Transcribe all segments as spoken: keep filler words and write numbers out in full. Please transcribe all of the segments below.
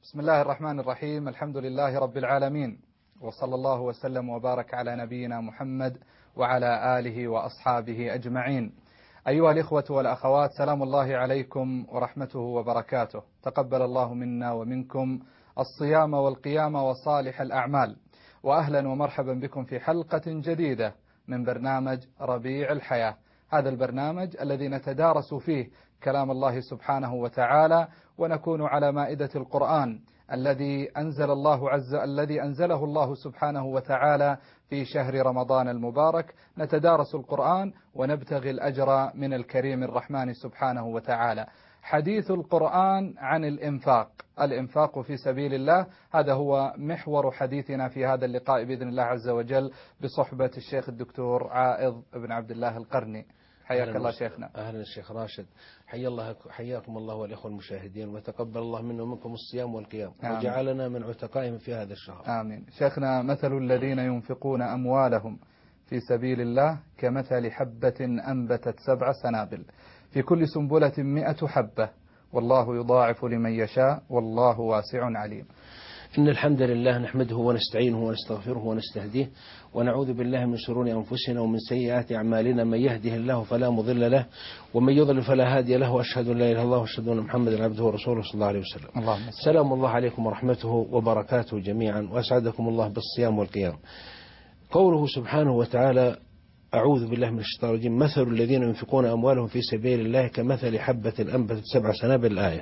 بسم الله الرحمن الرحيم. الحمد لله رب العالمين، وصلى الله وسلم وبارك على نبينا محمد وعلى آله وأصحابه أجمعين. أيها الإخوة والأخوات، سلام الله عليكم ورحمته وبركاته. تقبل الله منا ومنكم الصيام والقيام وصالح الأعمال، وأهلا ومرحبا بكم في حلقة جديدة من برنامج ربيع الحياة. هذا البرنامج الذي نتدارس فيه كلام الله سبحانه وتعالى، ونكون على مائدة القرآن الذي أنزل الله عز الذي أنزله الله سبحانه وتعالى في شهر رمضان المبارك. نتدارس القرآن ونبتغي الأجر من الكريم الرحمن سبحانه وتعالى. حديث القرآن عن الإنفاق، الإنفاق في سبيل الله، هذا هو محور حديثنا في هذا اللقاء بإذن الله عز وجل، بصحبة الشيخ الدكتور عائض بن عبد الله القرني. حياك الله شيخنا. أهلا الشيخ راشد، حيا الله حياكم الله والإخوة المشاهدين، وتقبل الله منا ومنكم الصيام والقيام، وجعلنا من عتقائهم في هذا الشهر. آمين. شيخنا، مثل الذين ينفقون أموالهم في سبيل الله كمثل حبة أنبتت سبع سنابل في كل سنبلة مئة حبة والله يضاعف لمن يشاء والله واسع عليم. إن الحمد لله نحمده ونستعينه ونستغفره ونستهديه، ونعوذ بالله من شرور أنفسنا ومن سيئات أعمالنا. من يهده الله فلا مضل له، ومن يضلل فلا هادي له، وأشهد أن لا إله إلا الله وأشهد أن محمدا عبده ورسوله صلى الله عليه وسلم. اللهم سلام الله عليكم ورحمته وبركاته جميعا، وأسعدكم الله بالصيام والقيام. قوله سبحانه وتعالى: أعوذ بالله من الشيطان الرجيم: مثل الذين ينفقون أموالهم في سبيل الله كمثل حبة أنبتت سبع سنابل. الآية.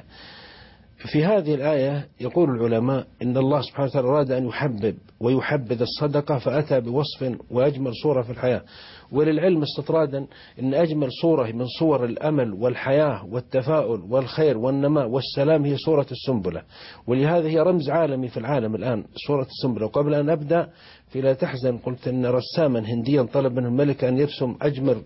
في هذه الآية يقول العلماء إن الله سبحانه وتعالى أراد أن يحبب ويحبذ الصدقة، فأتى بوصف وأجمل صورة في الحياة. وللعلم استطرادا إن أجمل صورة من صور الأمل والحياة والتفاؤل والخير والنماء والسلام هي صورة السنبلة، ولهذا هي رمز عالمي في العالم الآن، صورة السنبلة. وقبل أن أبدأ في لا تحزن، قلت أن رساما هنديا طلب من الملك أن يرسم أجمل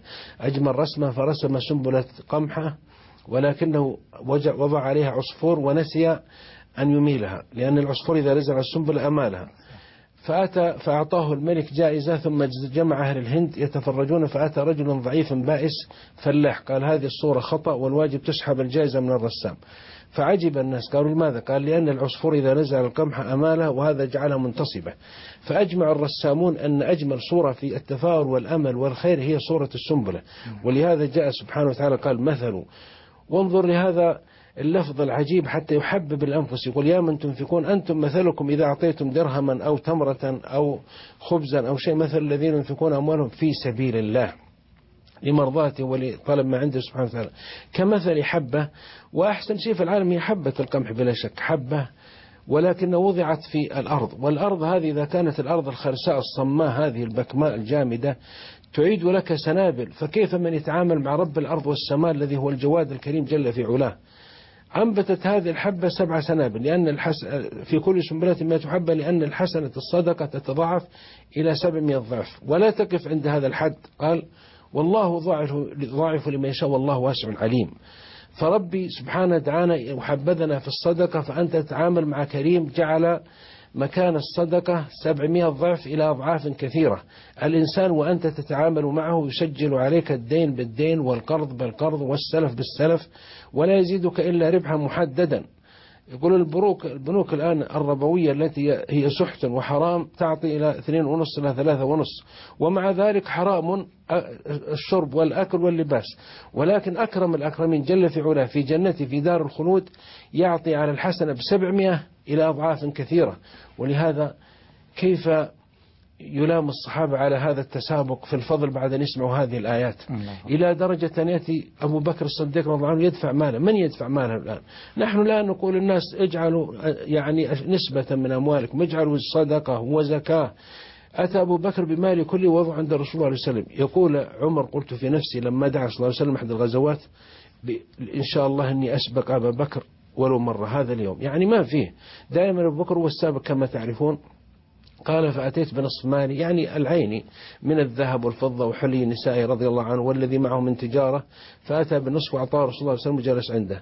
أجمل رسمة، فرسم سنبلة قمحة، ولكنه وضع عليها عصفور ونسي أن يميلها، لأن العصفور إذا رزع السنبلة أمالها. فأتى فأعطاه الملك جائزة، ثم جمع أهل الهند يتفرجون، فأتى رجل ضعيف بائس فلاح، قال: هذه الصورة خطأ والواجب تسحب الجائزة من الرسام. فعجب الناس، قالوا: لماذا؟ قال: لأن العصفور إذا نزع القمح أمالها، وهذا جعلها منتصبة. فأجمع الرسامون أن أجمل صورة في التفاؤل والأمل والخير هي صورة السنبلة، ولهذا جاء سبحانه وتعالى قال: مثل. وانظر لهذا اللفظ العجيب حتى يحبب الأنفس. يقول: يا من تنفقون أنتم مثلكم إذا أعطيتم درهما أو تمرة أو خبزا أو شيء، مثل الذين ينفقون أموالهم في سبيل الله لمرضاته ولطلب ما عنده سبحانه وتعالى كمثل حبة. وأحسن شيء في العالم هي حبة القمح بلا شك، حبة ولكن وضعت في الأرض، والأرض هذه إذا كانت الأرض الخرساء الصماء هذه البكماء الجامدة تعيد لك سنابل، فكيف من يتعامل مع رب الأرض والسماء الذي هو الجواد الكريم جل في علاه؟ أنبتت هذه الحبة سبع سنابل، لأن الحس... في كل سنبلة مئة حبة، لأن الحسنة الصدقة تتضاعف إلى سبعمائة ضعف. ولا تقف عند هذا الحد، قال: والله ضاعف لمن يشاء والله واسع عليم. فربي سبحانه وتعالى يحبذنا في الصدقة، فأنت تتعامل مع كريم جعل مكان الصدقة سبعمائة ضعف إلى أضعاف كثيرة. الإنسان وأنت تتعامل معه يسجل عليك الدين بالدين والقرض بالقرض والسلف بالسلف، ولا يزيدك إلا ربحا محددا. يقول البنوك البنوك الآن الربوية التي هي سحت وحرام تعطي إلى اثنين ونص إلى ثلاثة ونص، ومع ذلك حرام الشرب والأكل واللباس. ولكن أكرم الأكرمين جل في علاه في جنته في دار الخلود يعطي على الحسنة بسبعمائة إلى أضعاف كثيرة. ولهذا كيف يلام الصحابة على هذا التسابق في الفضل بعد أن يسمعوا هذه الآيات، إلى درجة أن يأتي أبو بكر الصديق رضي الله عنه يدفع ماله. من يدفع ماله الآن؟ نحن لا نقول الناس اجعلوا يعني نسبة من أموالكم، اجعلوا صدقة وزكاة. أتى أبو بكر بماله كله وضع عند رسول الله صلى الله عليه وسلم. يقول عمر: قلت في نفسي لما دعا صلى الله عليه وسلم أحد الغزوات: إن شاء الله أني أسبق أبا بكر ولو مرة هذا اليوم. يعني ما فيه، دائما أبو بكر هو السابق كما تعرفون. قال: فأتيت بنصف مالي، يعني العين من الذهب والفضة وحلي نسائي رضي الله عنه والذي معه من تجارة، فأتى بالنصف وأعطاه رسول الله صلى الله عليه وسلم وجلس عنده.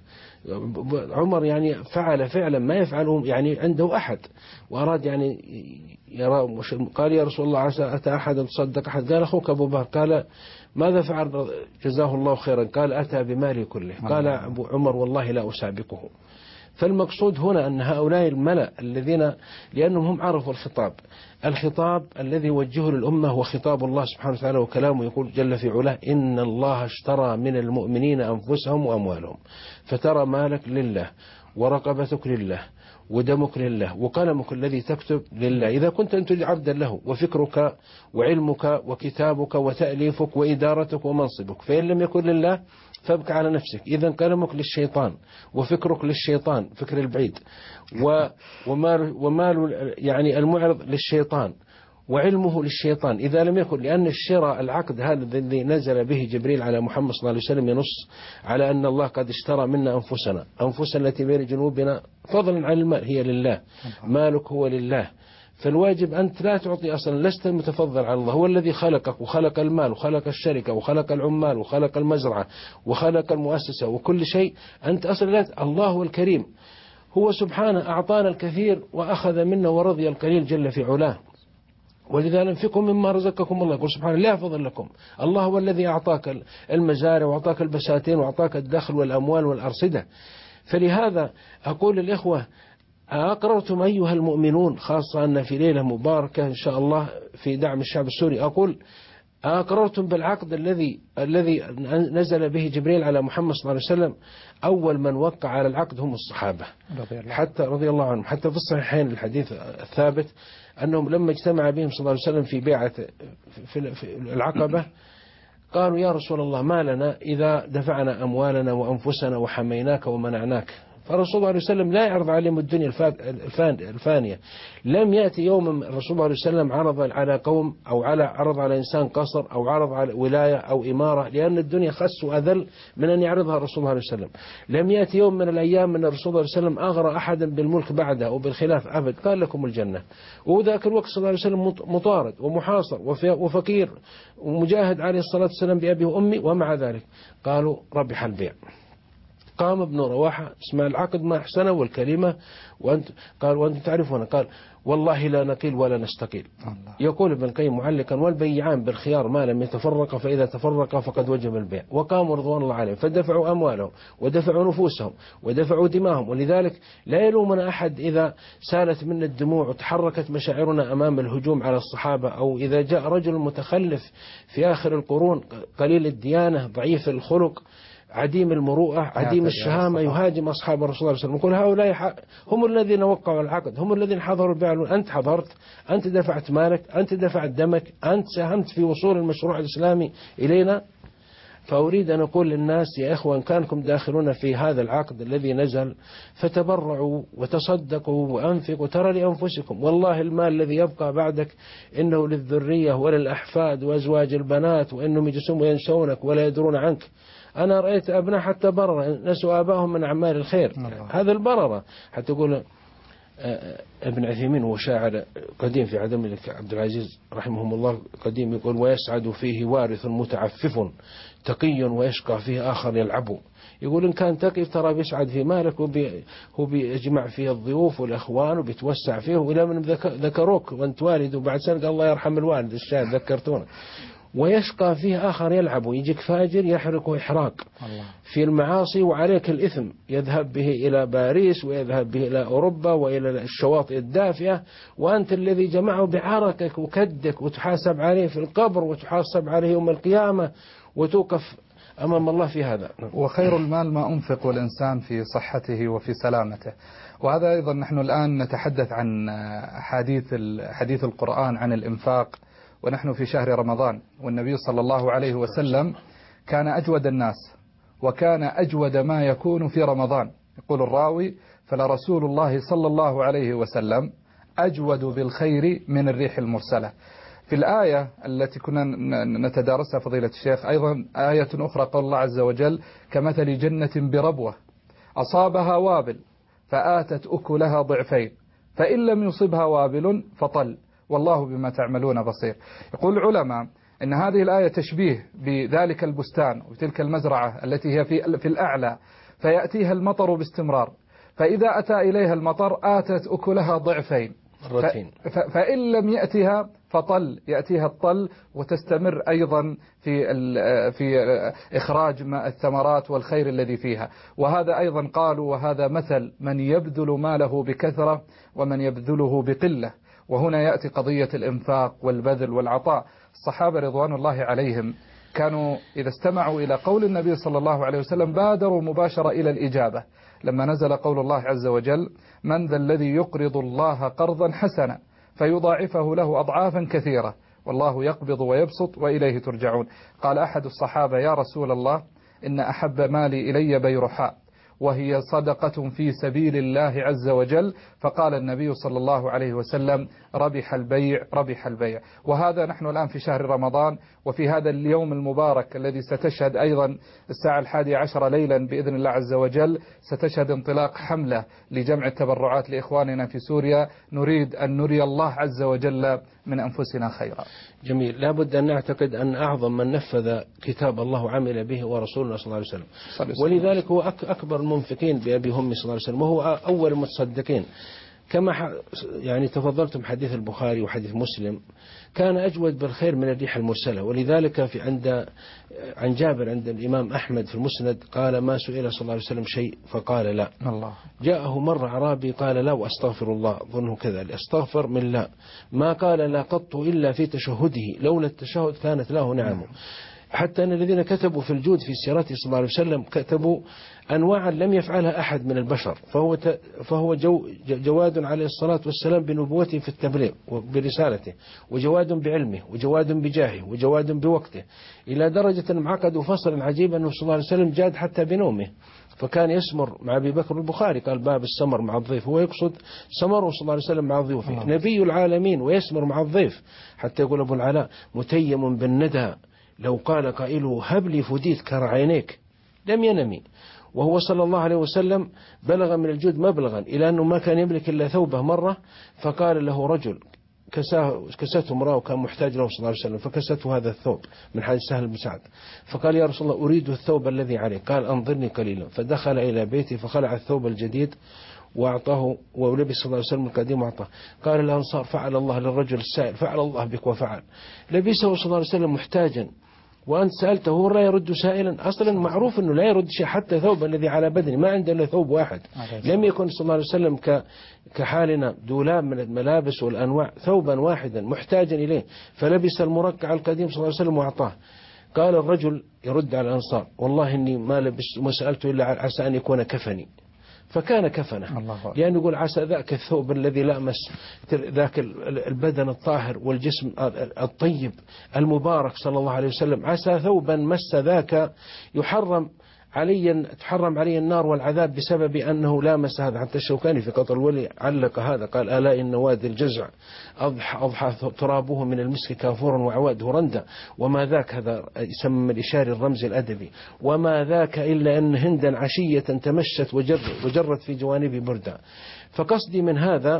عمر يعني فعل فعلا ما يفعله يعني عنده أحد، وأراد يعني يرى. قال: يا رسول الله عسى أتى أحد تصدق أحد؟ قال: أخوك أبو بكر. قال: ماذا فعل؟ جزاه الله خيرا. قال: أتى بمالي كله. قال أبو عمر: والله لا أسابقه. فالمقصود هنا أن هؤلاء الملأ الذين لأنهم هم عرفوا الخطاب الخطاب الذي وجهه للأمة هو خطاب الله سبحانه وتعالى وكلامه يقول جل في علاه إن الله اشترى من المؤمنين أنفسهم وأموالهم فترى مالك لله ورقبتك لله ودمك لله وقلمك الذي تكتب لله إذا كنت أنت عبدا له وفكرك وعلمك وكتابك وتأليفك وإدارتك ومنصبك فإن لم يكن لله فابك على نفسك إذا قلمك للشيطان وفكرك للشيطان فكر البعيد ومال, ومال يعني المعرض للشيطان وعلمه للشيطان إذا لم يكن لأن الشراء العقد هذا الذي نزل به جبريل على محمد صلى الله عليه وسلم ينص على أن الله قد اشترى منا أنفسنا أنفسنا التي بين جنوبنا فضلا عن المال هي لله مالك هو لله فالواجب أنت لا تعطي أصلا لست المتفضل على الله هو الذي خلقك وخلق المال وخلق الشركة وخلق العمال وخلق المزرعة وخلق المؤسسة وكل شيء أنت أصلا لا الله هو الكريم هو سبحانه أعطانا الكثير وأخذ منا ورضي القليل جل في علاه ولذا انفقوا مما رزقكم الله يقول سبحانه لا فضل لكم الله هو الذي أعطاك المزارع وأعطاك البساتين وأعطاك الدخل والأموال والأرصدة فلهذا أقول للإخوة أقررتم أيها المؤمنون خاصة أن في ليلة مباركة إن شاء الله في دعم الشعب السوري أقول أقررتم بالعقد الذي الذي نزل به جبريل على محمد صلى الله عليه وسلم أول من وقع على العقد هم الصحابة رضي الله حتى رضي الله عنهم حتى في الصحيحين الحديث الثابت أنهم لما اجتمع بهم صلى الله عليه وسلم في بيعة في العقبة قالوا يا رسول الله ما لنا إذا دفعنا أموالنا وأنفسنا وحميناك ومنعناك فالرسول صلى الله عليه وسلم لا يعرض عليهم الدنيا الفانية لم يأتي يوم الرسول صلى الله عليه وسلم عرض على قوم أو على عرض على إنسان قصر أو عرض على ولاية أو إمارة لأن الدنيا خس وأذل من أن يعرضها الرسول صلى الله عليه وسلم لم يأتي يوم من الأيام من الرسول صلى الله عليه وسلم أغرى أحدا بالملك بعده أو بالخلاف أبد قال لكم الجنة وذاك الوقت صلى الله عليه وسلم مطارد ومحاصر وفقير ومجاهد عليه الصلاة والسلام بأبي وأمي ومع ذلك قالوا ربح البيع قام ابن رواحة اسمع العقد ما أحسنه والكلمة وأنت قال وأنت تعرفون قال والله لا نقيل ولا نستقيل الله. يقول ابن القيم معلقا والبيعان بالخيار ما لم يتفرق فإذا تفرق فقد وجب البيع وقاموا رضوان الله عليهم فدفعوا أموالهم ودفعوا نفوسهم ودفعوا دماهم ولذلك لا يلومنا أحد إذا سالت منا الدموع وتحركت مشاعرنا أمام الهجوم على الصحابة أو إذا جاء رجل متخلف في آخر القرون قليل الديانة ضعيف الخلق عديم المروءة عديم الشهامة يهاجم أصحاب الرسول صلى الله عليه وسلم يقول هؤلاء هم الذين وقعوا العقد هم الذين حضروا البيع أنت حضرت أنت دفعت مالك أنت دفعت دمك أنت ساهمت في وصول المشروع الإسلامي إلينا فأريد أن أقول للناس يا إخوة إن كانكم داخلون في هذا العقد الذي نزل فتبرعوا وتصدقوا وأنفقوا ترى لأنفسكم والله المال الذي يبقى بعدك إنه للذرية وللأحفاد وأزواج البنات وإنهم يجلسون وينسونك ولا يدرون عنك أنا رأيت أبناء حتى بررة نسوا آبائهم من أعمال الخير الله. هذا البررة حتى يقول ابن عثيمين هو شاعر قديم في عدم الملك عبد العزيز رحمه الله قديم يقول ويسعد فيه وارث متعفف تقي ويشقى فيه آخر يلعب يقول إن كان تقي ترى بيسعد في مالك وبي هو بيجمع فيه الضيوف والإخوان وبيتوسع فيه وإلى من ذكروك وأنت والد وبعد سنة قال الله يرحم الوالد الشاهد ذكرتونا ويشقى فيه آخر يلعب ويجيك فاجر يحرقه إحراق الله. في المعاصي وعليك الإثم يذهب به إلى باريس ويذهب به إلى أوروبا وإلى الشواطئ الدافئة وأنت الذي جمعه بعرقك وكدك وتحاسب عليه في القبر وتحاسب عليه يوم القيامة وتوقف أمام الله في هذا. وخير المال ما أنفق الإنسان في صحته وفي سلامته. وهذا أيضا نحن الآن نتحدث عن حديث حديث القرآن عن الإنفاق ونحن في شهر رمضان والنبي صلى الله عليه وسلم كان أجود الناس وكان أجود ما يكون في رمضان يقول الراوي فلرسول الله صلى الله عليه وسلم أجود بالخير من الريح المرسلة. في الآية التي كنا نتدارسها فضيلة الشيخ أيضا آية أخرى قال الله عز وجل كمثل جنة بربوة أصابها وابل فآتت أكلها ضعفين فإن لم يصبها وابل فطل والله بما تعملون بصير. يقول العلماء إن هذه الآية تشبيه بذلك البستان وتلك المزرعة التي هي في في الأعلى فيأتيها المطر باستمرار فإذا أتى إليها المطر آتت أكلها ضعفين فإن لم يأتها فطل يأتيها الطل وتستمر أيضا في في إخراج الثمرات والخير الذي فيها. وهذا أيضا قالوا وهذا مثل من يبذل ماله بكثرة ومن يبذله بقلة. وهنا يأتي قضية الإنفاق والبذل والعطاء. الصحابة رضوان الله عليهم كانوا إذا استمعوا إلى قول النبي صلى الله عليه وسلم بادروا مباشرة إلى الإجابة. لما نزل قول الله عز وجل من ذا الذي يقرض الله قرضا حسنا فيضاعفه له أضعافا كثيرة والله يقبض ويبسط وإليه ترجعون. قال أحد الصحابة يا رسول الله إن أحب مالي إلي بيرحاء وهي صدقة في سبيل الله عز وجل. فقال النبي صلى الله عليه وسلم ربح البيع ربح البيع. وهذا نحن الآن في شهر رمضان وفي هذا اليوم المبارك الذي ستشهد أيضا الساعة الحادية عشر ليلا بإذن الله عز وجل ستشهد انطلاق حملة لجمع التبرعات لإخواننا في سوريا. نريد أن نري الله عز وجل من أنفسنا خيرا. جميل. لا بد أن نعتقد أن أعظم من نفذ كتاب الله وعمل به ورسولنا صلى الله عليه وسلم، ولذلك هو أكبر المنفقين بأبي همي صلى الله عليه وسلم وهو أول المتصدقين. كما يعني تفضلتم حديث البخاري وحديث مسلم كان أجود بالخير من الريح المرسلة. ولذلك في عند عن جابر عند الإمام أحمد في المسند قال ما سئل صلى الله عليه وسلم شيء فقال لا. الله. جاءه مرة أعرابي قال لا وأستغفر الله ظنه كذا أستغفر من لا ما قال لا قط إلا في تشهده لولا التشهد كانت له نعمه. حتى أن الذين كتبوا في الجود في سيرته صلى الله عليه وسلم كتبوا أنواعا لم يفعلها أحد من البشر. فهو فهو جو جواد عليه الصلاة والسلام بنبوته في التبليغ وبرسالته وجواد بعلمه وجواد بجاهه وجواد بوقته إلى درجة معقد وفصل عجيب أنه صلى الله عليه وسلم جاد حتى بنومه. فكان يسمر مع أبي بكر البخاري قال باب السمر مع الضيف هو يقصد سمره صلى الله عليه وسلم مع ضيوفه نبي العالمين ويسمر مع الضيف. حتى يقول أبو العلاء متيم بالندى لو قال قائله هب لي فديت كرعينيك لم ينمي. وهو صلى الله عليه وسلم بلغ من الجود مبلغا إلى أنه ما كان يملك إلا ثوبه مرة فقال له رجل كسته امرأة وكان محتاج له صلى الله عليه وسلم فكسته هذا الثوب من حديث سهل بن سعد فقال يا رسول الله أريد الثوب الذي عليه قال أنظرني قليلا. فدخل إلى بيته فخلع الثوب الجديد وأعطاه ولبس صلى الله عليه وسلم القديم وأعطاه. قال الأنصار فعل الله للرجل السائل فعل الله بك وفعل. لبسه صلى الله عليه وسلم محتاجا وأنت سألته هو لا يرد سائلا. أصلا معروف أنه لا يرد شيء حتى ثوب الذي على بدنه ما عنده إلا ثوب واحد. لم يكن صلى الله عليه وسلم كحالنا دولاب من الملابس والأنواع ثوبا واحدا محتاجا إليه فلبس المرقع القديم صلى الله عليه وسلم وأعطاه. قال الرجل يرد على الأنصار والله إني ما لبس ما سألته إلا عسى أن يكون كفني فكان كفنه لأنه يقول عسى ذاك الثوب الذي لامس ذاك البدن الطاهر والجسم الطيب المبارك صلى الله عليه وسلم عسى ثوبا مس ذاك يحرم علي تحرم علي النار والعذاب بسبب أنه لامس هذا. حتى الشوكاني في قطر الولي علق هذا قال ألا إن وادي الجزع أضحى, أضحى ترابه من المسك كافورا وعواده رندا وما ذاك هذا يسمى الإشاري الرمزي الأدبي وما ذاك إلا أن هندا عشية تمشت وجر وجرت في جوانب بردا. فقصدي من هذا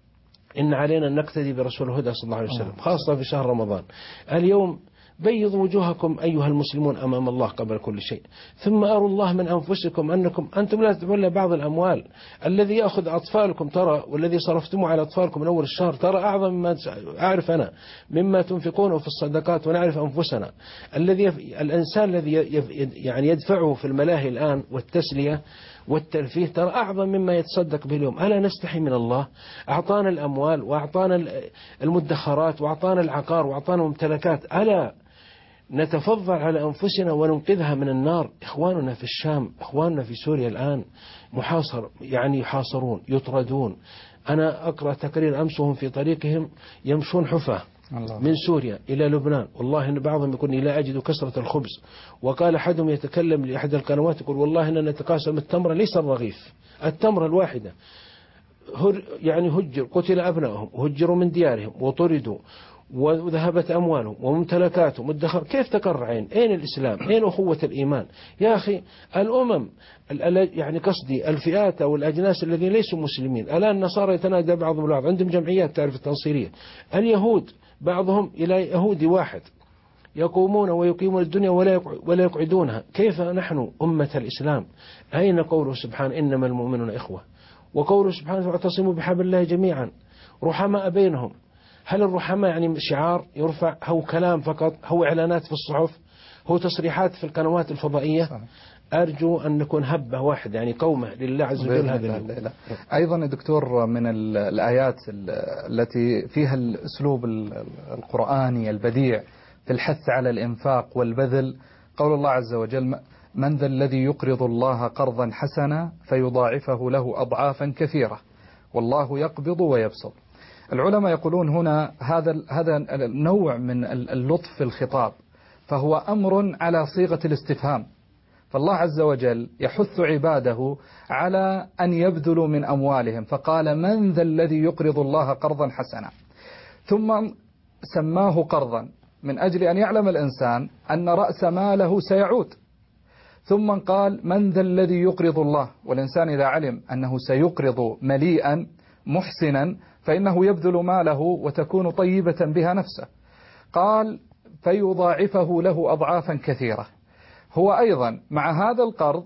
إن علينا أن نقتدي برسول الهدى صلى الله عليه وسلم خاصة في شهر رمضان. اليوم بيضوا وجوهكم أيها المسلمون أمام الله قبل كل شيء ثم أروا الله من أنفسكم أنكم أنتم لا تدعون بعض الأموال. الذي يأخذ أطفالكم ترى والذي صرفتموا على أطفالكم من أول الشهر ترى أعظم مما أعرف أنا مما تنفقونه في الصدقات ونعرف أنفسنا. الذي الإنسان الذي يعني يدفعه في الملاهي الآن والتسلية والترفيه ترى أعظم مما يتصدق به اليوم. ألا نستحي من الله؟ أعطانا الأموال وأعطانا المدخرات وأعطانا العقار وأعطانا ممتلكات ألا نتفضل على أنفسنا وننقذها من النار؟ إخواننا في الشام إخواننا في سوريا الآن محاصر يعني يحاصرون يطردون. أنا أقرأ تقرير أمسهم في طريقهم يمشون حفاة من سوريا إلى لبنان والله إن بعضهم يقول لا أجد كسرة الخبز. وقال أحدهم يتكلم لأحد القنوات يقول والله إننا نتقاسم التمرة ليس الرغيف التمرة الواحدة يعني هجر قتل أبنائهم وهجروا من ديارهم وطردوا وذهبت أموالهم وممتلكاتهم والدخل. كيف تقر عين؟ أين الإسلام؟ أين أخوة الإيمان؟ يا أخي الأمم يعني قصدي الفئات أو الأجناس الذين ليسوا مسلمين. الآن النصارى يتنادى بعضهم البعض عندهم جمعيات تعرف التنصيرية. اليهود بعضهم إلى يهودي واحد يقومون ويقيمون الدنيا ولا يقعدونها. كيف نحن أمة الإسلام؟ أين قوله سبحانه إنما المؤمنون إخوة وقوله سبحانه واعتصموا بحبل الله جميعا رحماء بينهم؟ هل الرحماء يعني شعار يرفع، هو كلام فقط، هو إعلانات في الصحف، هو تصريحات في القنوات الفضائية؟ صحيح. أرجو أن نكون هبة واحدة يعني قومة لله عز وجل هذا اليوم. أيضا دكتور من الآيات التي فيها الأسلوب القرآني البديع في الحث على الإنفاق والبذل قول الله عز وجل من ذا الذي يقرض الله قرضا حسنا فيضاعفه له أضعافا كثيرة والله يقبض ويبسط. العلماء يقولون هنا هذا هذا النوع من اللطف في الخطاب، فهو أمر على صيغة الاستفهام، فالله عز وجل يحث عباده على أن يبذلوا من أموالهم، فقال من ذا الذي يقرض الله قرضا حسنا، ثم سماه قرضا من أجل أن يعلم الإنسان أن رأس ماله سيعود، ثم قال من ذا الذي يقرض الله، والإنسان إذا علم أنه سيقرض مليئا محسنا فإنه يبذل ماله وتكون طيبة بها نفسه. قال فيضاعفه له أضعافا كثيرة، هو أيضا مع هذا القرض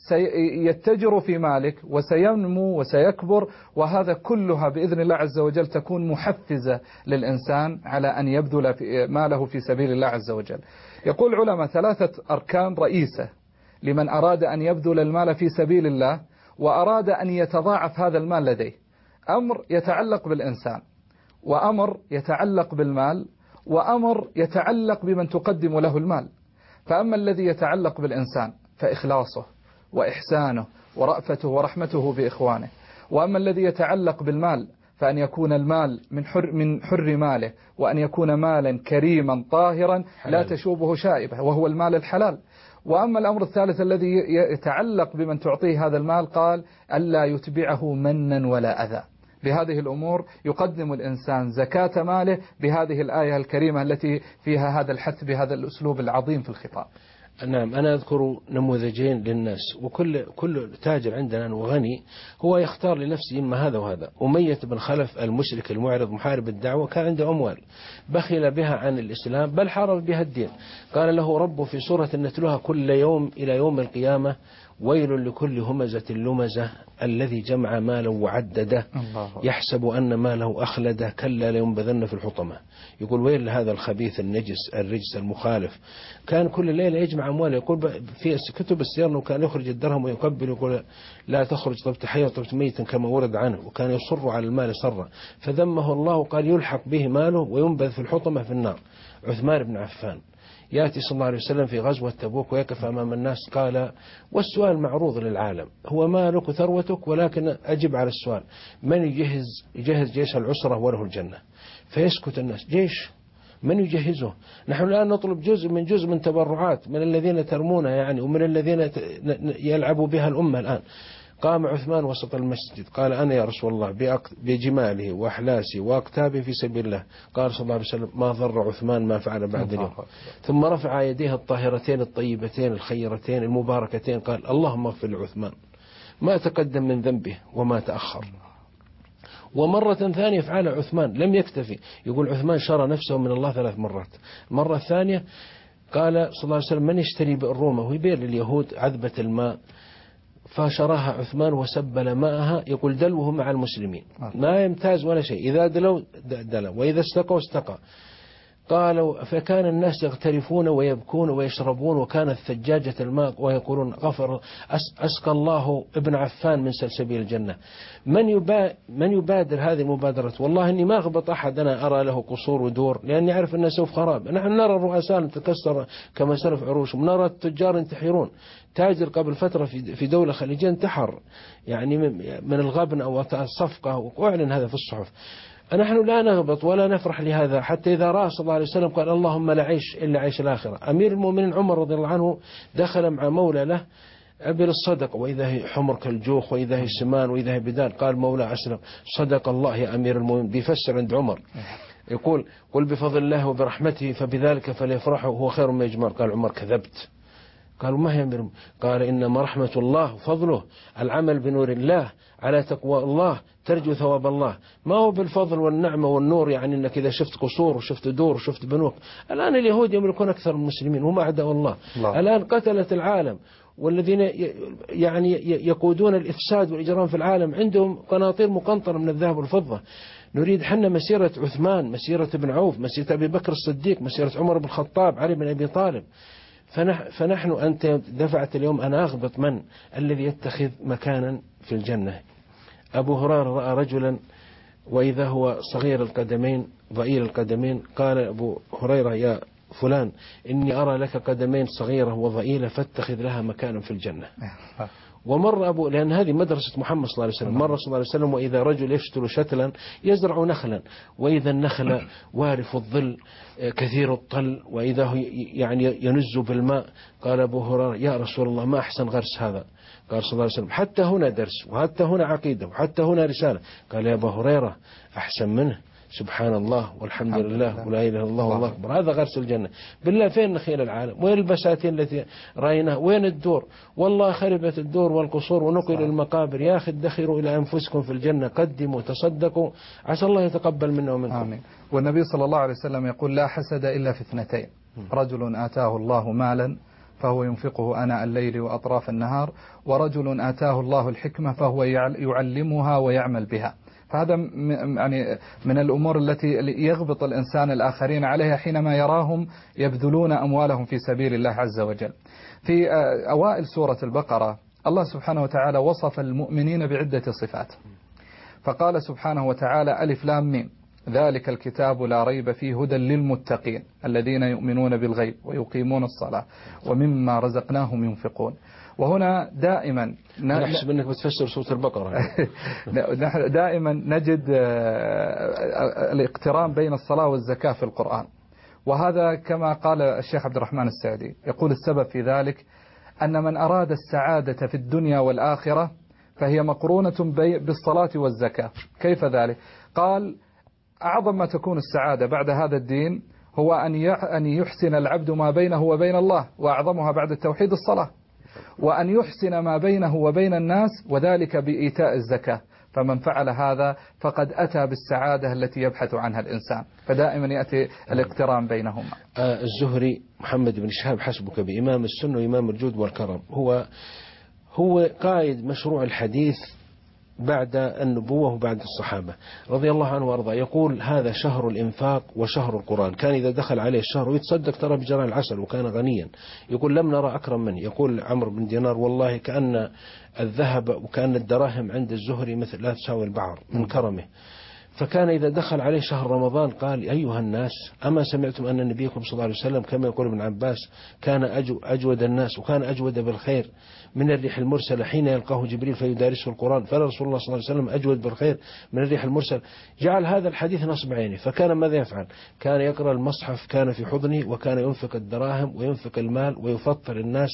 سيتجر في مالك وسينمو وسيكبر، وهذا كلها بإذن الله عز وجل تكون محفزة للإنسان على أن يبذل ماله في سبيل الله عز وجل. يقول العلماء ثلاثة أركان رئيسة لمن أراد أن يبذل المال في سبيل الله وأراد أن يتضاعف هذا المال لديه. أمر يتعلق بالإنسان، وأمر يتعلق بالمال، وأمر يتعلق بمن تقدم له المال. فأما الذي يتعلق بالإنسان فإخلاصه وإحسانه ورأفته ورحمته بإخوانه، وأما الذي يتعلق بالمال فأن يكون المال من حر, من حر ماله، وأن يكون مالا كريما طاهرا لا تشوبه شائبة وهو المال الحلال. وأما الأمر الثالث الذي يتعلق بمن تعطيه هذا المال قال ألا يتبعه منا ولا أذى. بهذه الأمور يقدم الإنسان زكاة ماله بهذه الآية الكريمة التي فيها هذا الحث بهذا الأسلوب العظيم في الخطاب. نعم، أنا أذكر نموذجين للناس، وكل كل تاجر عندنا وغني هو يختار لنفسه إما هذا وهذا. أمية بن خلف المشرك المعرض محارب الدعوة كان عنده أموال بخل بها عن الإسلام بل حارب بها الدين. قال له ربه في سورة نتلوها كل يوم إلى يوم القيامة ويل لكل همزة لمزة الذي جمع مالا وعدده يحسب أن ماله أخلده كلا لينبذن في الحطمة. يقول ويل لهذا الخبيث النجس الرجس المخالف، كان كل ليلة يجمع أمواله. يقول في كتب السير أنه كان يخرج الدرهم ويقبل يقول لا تخرج طبت حيا طبت ميتا كما ورد عنه، وكان يصر على المال صرا، فذمه الله وقال يلحق به ماله وينبذ في الحطمة في النار. عثمان بن عفان يأتي صلى الله عليه وسلم في غزوة تبوك ويقف أمام الناس قال والسؤال معروض للعالم، هو مالك وثروتك، ولكن أجب على السؤال من يجهز يجهز جيش العسرة وله الجنة؟ فيسكت الناس، جيش من يجهزه؟ نحن الآن نطلب جزء من جزء من تبرعات من الذين ترمون يعني ومن الذين يلعبوا بها الأمة الآن. قام عثمان وسط المسجد قال أنا يا رسول الله بجماله وأحلاسي وأقتابي في سبيل الله. قال صلى الله عليه وسلم ما ضر عثمان ما فعل بعد اليوم. ثم رفع يديه الطاهرتين الطيبتين الخيرتين المباركتين قال اللهم اغفر لعثمان ما تقدم من ذنبه وما تأخر. ومرة ثانية فعل عثمان لم يكتفي، يقول عثمان شرى نفسه من الله ثلاث مرات. المرة الثانية قال صلى الله عليه وسلم من يشتري بئرومة ويبيع لليهود عذبة الماء، فشراها عثمان وسبل ماءها، يقول دلوه مع المسلمين ما يمتاز ولا شيء، إذا دلوا دلوا وإذا استقوا استقى. قالوا فكان الناس يغترفون ويبكون ويشربون، وكانت ثجاجة الماء ويقولون غفر أسقى الله ابن عفان من سلسبيل الجنة. من يبا من يبادر هذه المبادرة؟ والله إني ما أغبط أحد أنا أرى له قصور ودور، لأني أعرف أنه سوف خراب. نحن نرى الرؤساء تكسر كما سلف عروشهم، نرى التجار ينتحرون. تاجر قبل فترة في دولة خليجية انتحر يعني من الغبن أو الصفقة، وأعلن هذا في الصحف. نحن لا نغبط ولا نفرح لهذا، حتى إذا رأى صلى الله عليه وسلم قال اللهم لا عيش إلا عيش الآخرة. أمير المؤمنين عمر رضي الله عنه دخل مع مولى له أبل الصدق، وإذا هي حمر كالجوخ وإذا هي سمان وإذا هي بدان، قال مولى أسلم صدق الله يا أمير المؤمنين. بيفسر عند عمر يقول قل بفضل الله وبرحمته فبذلك فليفرحوا هو خير ما يجمر. قال عمر كذبت، قالوا ما هي أمير؟ قال إنما رحمة الله وفضله العمل بنور الله على تقوى الله ترجو ثواب الله، ما هو بالفضل والنعمة والنور، يعني أنك إذا شفت قصور وشفت دور وشفت بنوك. الآن اليهود يملكون أكثر من المسلمين وما أعداء الله. الله الآن قتلت العالم، والذين يعني يقودون الإفساد والإجرام في العالم عندهم قناطير مقنطرة من الذهب والفضة. نريد حنا مسيرة عثمان، مسيرة ابن عوف، مسيرة أبي بكر الصديق، مسيرة عمر بن الخطاب، علي بن أبي طالب. فنحن أنت دفعت اليوم أنا أغبط من الذي يتخذ مكانا في الجنة. أبو هريرة رأى رجلا وإذا هو صغير القدمين ضئيل القدمين، قال أبو هريرة يا فلان إني أرى لك قدمين صغيرة وضئيلة فاتخذ لها مكانا في الجنة. ومر أبو، لأن هذه مدرسة محمد صلى الله عليه وسلم، مر صلى الله عليه وسلم وإذا رجل يشتل شتلا يزرع نخلا، وإذا النخل وارف الظل كثير الطل، وإذا هو يعني ينز بالماء. قال أبو هريرة يا رسول الله ما أحسن غرس هذا؟ قال صلى الله عليه وسلم حتى هنا درس وحتى هنا عقيدة وحتى هنا رسالة. قال يا أبو هريرة أحسن منه سبحان الله والحمد لله ولا إله إلا الله والله أكبر. هذا غرس الجنة. بالله فين نخيل العالم؟ وين البساتين التي رأيناها؟ وين الدور؟ والله خربت الدور والقصور ونقل المقابر. يا أخي ادخروا إلى أنفسكم في الجنة، قدموا تصدقوا عسى الله يتقبل منا ومنكم. آمين. والنبي صلى الله عليه وسلم يقول لا حسد إلا في اثنتين، رجل آتاه الله مالا فهو ينفقه آناء الليل وأطراف النهار، ورجل آتاه الله الحكمة فهو يعلمها ويعمل بها. فهذا يعني من الأمور التي يغبط الإنسان الآخرين عليها حينما يراهم يبذلون أموالهم في سبيل الله عز وجل. في أوائل سورة البقرة الله سبحانه وتعالى وصف المؤمنين بعدة صفات، فقال سبحانه وتعالى ألف لام ميم ذلك الكتاب لا ريب فيه هدى للمتقين الذين يؤمنون بالغيب ويقيمون الصلاة ومما رزقناهم ينفقون. وهنا دائما أنا أحسب أنك بتفسر سورة البقرة. دائما نجد الاقتران بين الصلاة والزكاة في القرآن، وهذا كما قال الشيخ عبد الرحمن السعدي يقول السبب في ذلك أن من أراد السعادة في الدنيا والآخرة فهي مقرونة بالصلاة والزكاة. كيف ذلك؟ قال أعظم ما تكون السعادة بعد هذا الدين هو أن يحسن العبد ما بينه وبين الله، وأعظمها بعد التوحيد الصلاة، وأن يحسن ما بينه وبين الناس وذلك بإيتاء الزكاة. فمن فعل هذا فقد أتى بالسعادة التي يبحث عنها الإنسان. فدائما يأتي الاقتران بينهما. آه الزهري محمد بن شهاب حسبك بإمام السنة وإمام الجود والكرم، هو هو قائد مشروع الحديث بعد النبوة وبعد الصحابة رضي الله عنه وارضاه. يقول هذا شهر الإنفاق وشهر القرآن، كان إذا دخل عليه الشهر ويتصدق ترى بجرعة العسل وكان غنيا. يقول لم نرى أكرم منه. يقول عمرو بن دينار والله كأن الذهب وكأن الدراهم عند الزهري مثل لا تساوي البعر من كرمه. فكان إذا دخل عليه شهر رمضان قال أيها الناس أما سمعتم أن نبيكم صلى الله عليه وسلم كما يقول ابن عباس كان أجود الناس وكان أجود بالخير من الريح المرسلة حين يلقاه جبريل فيدارسه القرآن، فلا رسول الله صلى الله عليه وسلم أجود بالخير من الريح المرسل. جعل هذا الحديث نصب عينه. فكان ماذا يفعل؟ كان يقرأ المصحف كان في حضنه، وكان ينفق الدراهم وينفق المال ويفطر الناس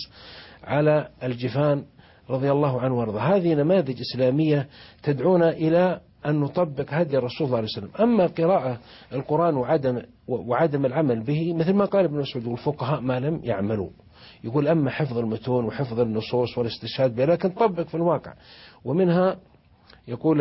على الجفان رضي الله عنه وارضاه. هذه نماذج إسلامية تدعونا إلى أن نطبق هدي الرسول صلى الله عليه وسلم. أما قراءة القرآن وعدم وعدم العمل به مثل ما قال ابن مسعود والفقهاء ما لم يعملوا. يقول أما حفظ المتون وحفظ النصوص والاستشهاد بها لكن طبق في الواقع. ومنها يقول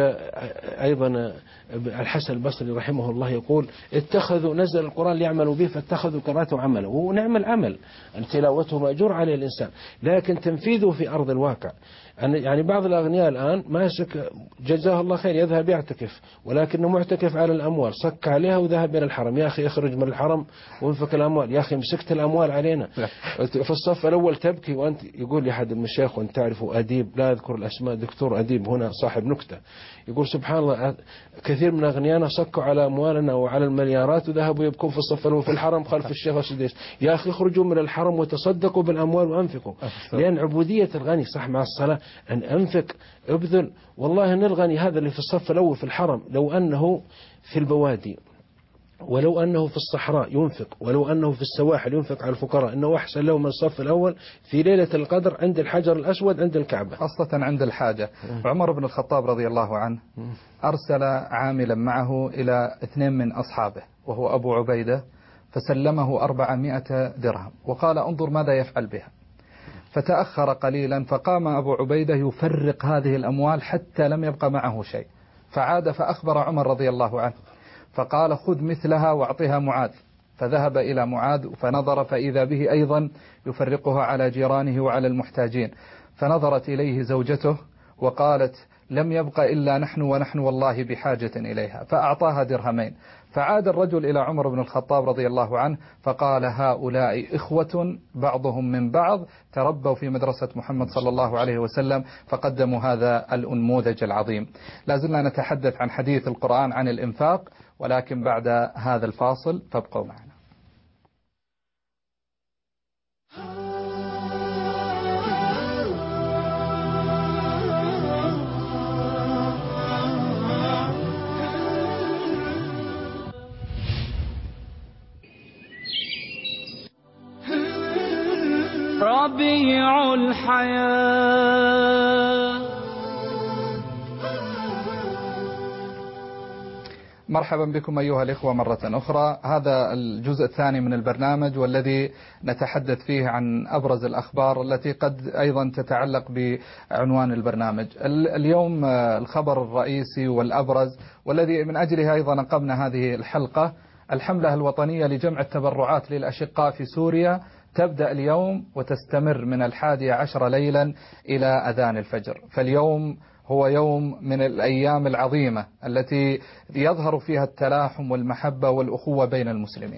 أيضا الحسن البصري رحمه الله يقول اتخذوا نزل القرآن ليعملوا به فاتخذوا قراءته عمله. ونعم العمل أن تلاوته مأجور عليه الإنسان، لكن تنفيذه في أرض الواقع. يعني بعض الأغنياء الآن ماسك جزاه الله خير يذهب يعتكف ولكنه معتكف على الأموال، صك عليها وذهب إلى الحرم. يا أخي اخرج من الحرم وانفق الأموال. يا أخي مسكت الأموال علينا. في الصف الأول تبكي وأنت يقول لي أحد المشايخ وأنت تعرفوا أديب لا أذكر الأسماء دكتور أديب هنا صاحب نكتة يقول سبحان الله كثير من أغنيانا صكوا على أموالنا وعلى المليارات وذهبوا يبكون في الصف الأول في الحرم خلف الشيخ السديس. يا أخي اخرجوا من الحرم وتصدقوا بالأموال وأنفقوا. لأن عبودية الغني صح مع الصلاة أن أنفق ابذل. والله أن الغني هذا اللي في الصف الأول في الحرم لو أنه في البوادي ولو أنه في الصحراء ينفق ولو أنه في السواحل ينفق على الفقراء إنه أحسن له من الصف الأول في ليلة القدر عند الحجر الأسود عند الكعبة خاصة عند الحاجة. عمر بن الخطاب رضي الله عنه أرسل عاملا معه إلى اثنين من أصحابه وهو أبو عبيدة فسلمه أربعمائة درهم وقال انظر ماذا يفعل بها. فتأخر قليلا، فقام أبو عبيدة يفرق هذه الأموال حتى لم يبقى معه شيء، فعاد فأخبر عمر رضي الله عنه فقال خذ مثلها واعطها معاذ. فذهب إلى معاذ فنظر فإذا به أيضا يفرقها على جيرانه وعلى المحتاجين، فنظرت إليه زوجته وقالت لم يبق إلا نحن ونحن والله بحاجة إليها، فأعطاها درهمين. فعاد الرجل إلى عمر بن الخطاب رضي الله عنه فقال هؤلاء إخوة بعضهم من بعض تربوا في مدرسة محمد صلى الله عليه وسلم فقدموا هذا الأنموذج العظيم. لازلنا نتحدث عن حديث القرآن عن الإنفاق، ولكن بعد هذا الفاصل فابقوا معنا. ربيع الحياة. مرحبا بكم أيها الإخوة مرة أخرى. هذا الجزء الثاني من البرنامج، والذي نتحدث فيه عن أبرز الأخبار التي قد أيضا تتعلق بعنوان البرنامج اليوم. الخبر الرئيسي والأبرز والذي من أجله أيضا نقمنا هذه الحلقة، الحملة الوطنية لجمع التبرعات للأشقاء في سوريا تبدأ اليوم وتستمر من الحادية عشر ليلا إلى أذان الفجر. فاليوم هو يوم من الأيام العظيمة التي يظهر فيها التلاحم والمحبة والأخوة بين المسلمين.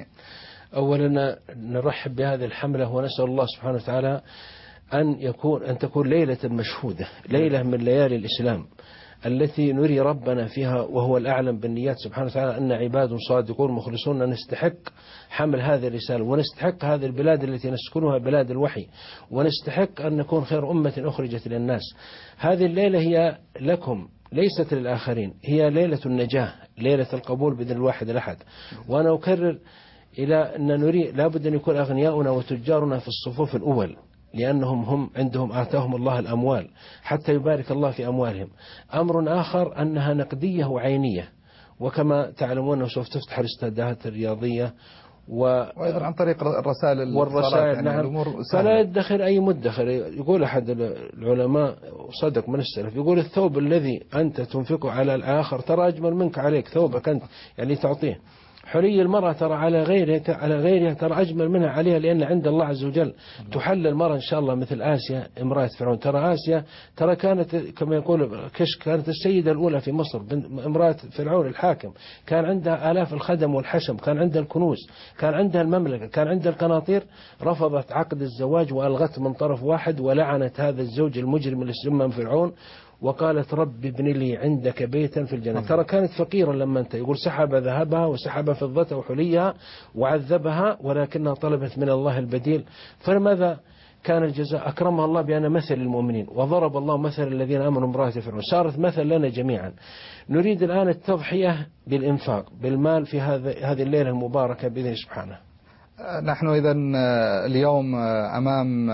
أولا نرحب بهذه الحملة ونسأل الله سبحانه وتعالى أن يكون أن تكون ليلة مشهودة، ليلة من ليالي الإسلام التي نري ربنا فيها وهو الأعلم بالنيات سبحانه وتعالى أن عباد صادقون مخلصون نستحق حمل هذه الرسالة، ونستحق هذه البلاد التي نسكنها بلاد الوحي، ونستحق أن نكون خير أمة أخرجت للناس. هذه الليلة هي لكم ليست للآخرين، هي ليلة النجاة، ليلة القبول بإذن الواحد الأحد. وأنا أكرر إلى أن نري لابد أن يكون أغنياؤنا وتجارنا في الصفوف الأول، لأنهم هم عندهم آتاهم الله الأموال حتى يبارك الله في أموالهم. أمر آخر أنها نقدية وعينية، وكما تعلمون سوف تفتح الاستادات الرياضية و... وأيضا عن طريق الرسائل والرسائل يعني نعم. فلا يدخر أي مدخر. يقول أحد العلماء صدق من السلف، يقول الثوب الذي أنت تنفقه على الآخر ترى أجمل منك عليك، ثوبك أنت يعني تعطيه. حلي المرأة ترى على غيرها على غيرها ترى أجمل منها عليها، لأن عند الله عز وجل تحل المرأة إن شاء الله مثل آسيا امرأة فرعون. ترى آسيا ترى كانت كما يقول كش كانت السيدة الأولى في مصر، امرأة فرعون الحاكم، كان عندها آلاف الخدم والحشم، كان عندها الكنوز، كان عندها المملكة، كان عندها القناطير. رفضت عقد الزواج وألغت من طرف واحد ولعنت هذا الزوج المجرم اللي اسمه فرعون، وقالت رب ابن لي عندك بيتا في الجنة. ترى كانت فقيرة لما انت يقول سحب ذهبها وسحب فضتها وحليها وعذبها، ولكنها طلبت من الله البديل. فلماذا كان الجزاء؟ أكرمها الله بأن مثل المؤمنين، وضرب الله مثل الذين آمنوا امرأة فرعون، صارت مثل لنا جميعا. نريد الآن التضحية بالإنفاق بالمال في هذه الليلة المباركة بإذن سبحانه. نحن إذا اليوم أمام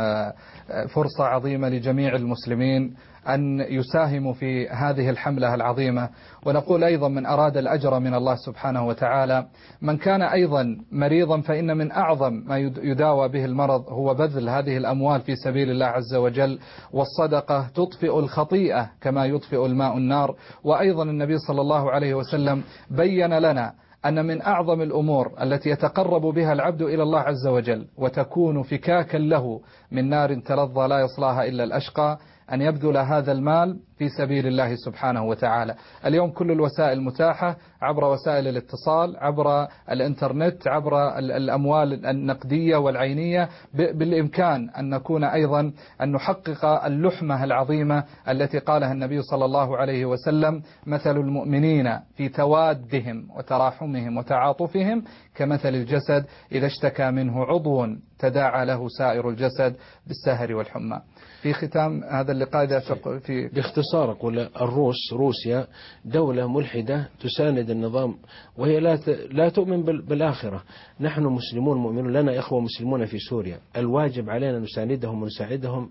فرصة عظيمة لجميع المسلمين أن يساهموا في هذه الحملة العظيمة. ونقول أيضا من أراد الأجر من الله سبحانه وتعالى، من كان أيضا مريضا فإن من أعظم ما يداوى به المرض هو بذل هذه الأموال في سبيل الله عز وجل. والصدقة تطفئ الخطيئة كما يطفئ الماء النار. وأيضا النبي صلى الله عليه وسلم بين لنا أن من أعظم الأمور التي يتقرب بها العبد إلى الله عز وجل وتكون فكاكا له من نار تلظى لا يصلاها إلا الأشقى أن يبذل هذا المال في سبيل الله سبحانه وتعالى. اليوم كل الوسائل متاحة عبر وسائل الاتصال، عبر الإنترنت، عبر الأموال النقدية والعينية. بالإمكان أن نكون أيضا أن نحقق اللحمة العظيمة التي قالها النبي صلى الله عليه وسلم: مثل المؤمنين في توادهم وتراحمهم وتعاطفهم كمثل الجسد إذا اشتكى منه عضو تداعى له سائر الجسد بالسهر والحمى. في ختام هذا اللقاء إذا في باختصار أقول الروس روسيا دولة ملحدة تساند النظام، وهي لا لا تؤمن بالآخرة. نحن مسلمون مؤمنون، لنا إخوة مسلمون في سوريا، الواجب علينا نساندهم ونساعدهم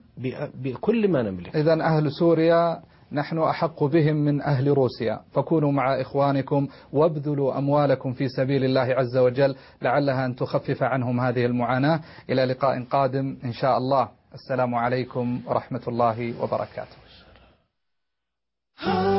بكل ما نملك. إذن أهل سوريا نحن أحق بهم من أهل روسيا، فكونوا مع إخوانكم وابذلوا أموالكم في سبيل الله عز وجل لعلها أن تخفف عنهم هذه المعاناة. إلى لقاء قادم إن شاء الله. السلام عليكم ورحمة الله وبركاته.